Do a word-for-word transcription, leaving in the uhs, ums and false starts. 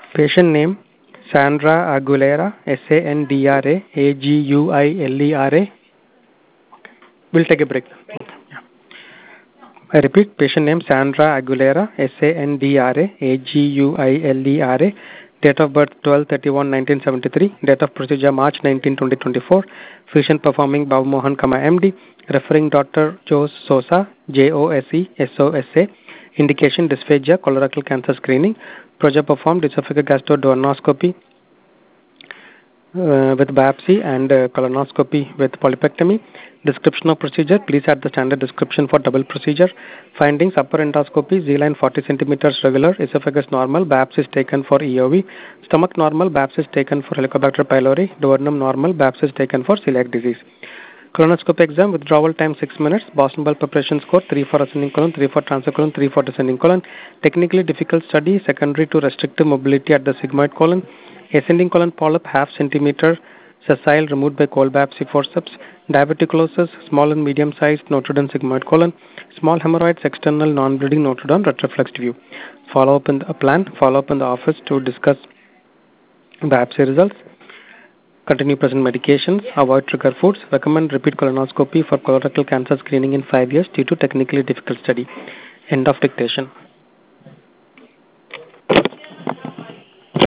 Patient name Sandra Aguilera, S A N D R A A G U I L E R A. We'll take a break. Okay. Yeah. I repeat, patient name Sandra Aguilera, S A N D R A A G U I L E R A. Date of birth twelve thirty-one nineteen seventy-three. Date of procedure March nineteenth twenty twenty-four. Physician performing Babu Mohan, M D. Referring Doctor Jose Sosa, J O S E S O S A. Indication dysphagia, colorectal cancer screening. Procedure performed esophageal gastroduodenoscopy uh, with biopsy and uh, colonoscopy with polypectomy. Description of procedure, please add the standard description for double procedure. Findings, upper endoscopy, Z-line forty centimeters regular, esophagus normal, biopsy is taken for E O V, stomach normal, biopsy is taken for Helicobacter pylori, duodenum normal, biopsy is taken for celiac disease. Colonoscopy exam, withdrawal time six minutes, Boston Bell preparation score three for ascending colon, three for transverse colon, three for descending colon. Technically difficult study, secondary to restrictive mobility at the sigmoid colon. Ascending colon polyp half centimeter, sessile removed by cold biopsy forceps. Diverticulosis, small and medium sized notoden sigmoid colon. Small hemorrhoids, external non-bleeding notoden, retroflexed view. Follow up in the plan, follow up in the office to discuss biopsy results. Continue present medications, avoid trigger foods, recommend repeat colonoscopy for colorectal cancer screening in five years due to technically difficult study. End of dictation.